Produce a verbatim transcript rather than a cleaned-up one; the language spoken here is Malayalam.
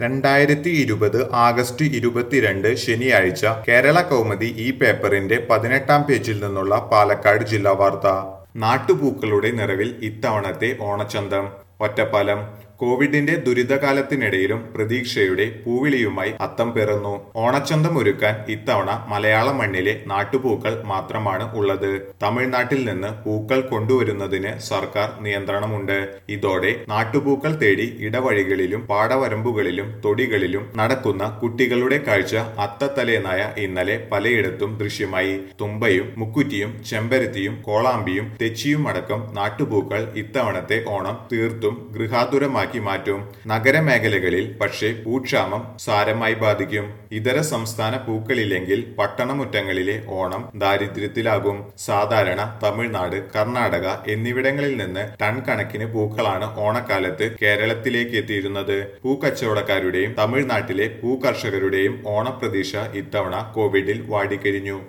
രണ്ടായിരത്തി ഇരുപത് ആഗസ്റ്റ് ഇരുപത്തിരണ്ട് ശനിയാഴ്ച കേരള കൗമുദി ഈ പേപ്പറിന്റെ പതിനെട്ടാം പേജിൽ നിന്നുള്ള പാലക്കാട് ജില്ലാ വാർത്ത. നാട്ടുപൂക്കളുടെ നിറവിൽ ഇത്തവണത്തെ ഓണച്ചന്തം. ഒറ്റപ്പാലം. കോവിഡിന്റെ ദുരിതകാലത്തിനിടയിലും പ്രതീക്ഷയുടെ പൂവിളിയുമായി അത്തം പിറന്നു. ഓണച്ചന്തം ഒരുക്കാൻ ഇത്തവണ മലയാള മണ്ണിലെ നാട്ടുപൂക്കൾ മാത്രമാണ് ഉള്ളത്. തമിഴ്നാട്ടിൽ നിന്ന് പൂക്കൾ കൊണ്ടുവരുന്നതിന് സർക്കാർ നിയന്ത്രണമുണ്ട്. ഇതോടെ നാട്ടുപൂക്കൾ തേടി ഇടവഴികളിലും പാടവരമ്പുകളിലും തൊടികളിലും നടക്കുന്ന കുട്ടികളുടെ കാഴ്ച അത്തത്തലേന്നായ ഇന്നലെ പലയിടത്തും ദൃശ്യമായി. തുമ്പയും മുക്കുറ്റിയും ചെമ്പരത്തിയും കോളാമ്പിയും തെച്ചിയും അടക്കം നാട്ടുപൂക്കൾ ഇത്തവണത്തെ ഓണം തീർത്തും ഗൃഹാതുരമാക്കി മാറ്റും. നഗരമേഖലകളിൽ പക്ഷേ പൂക്ഷാമം സാരമായി ബാധിക്കും. ഇതര സംസ്ഥാന പൂക്കളില്ലെങ്കിൽ പട്ടണമുറ്റങ്ങളിലെ ഓണം ദാരിദ്ര്യത്തിലാകും. സാധാരണ തമിഴ്നാട്, കർണാടക എന്നിവിടങ്ങളിൽ നിന്ന് ടൺ കണക്കിന് പൂക്കളാണ് ഓണക്കാലത്ത് കേരളത്തിലേക്ക് എത്തിയിരുന്നത്. പൂക്കച്ചവടക്കാരുടെയും തമിഴ്നാട്ടിലെ പൂക്കർഷകരുടെയും ഓണപ്രതീക്ഷ ഇത്തവണ കോവിഡിൽ വാടിക്കഴിഞ്ഞു.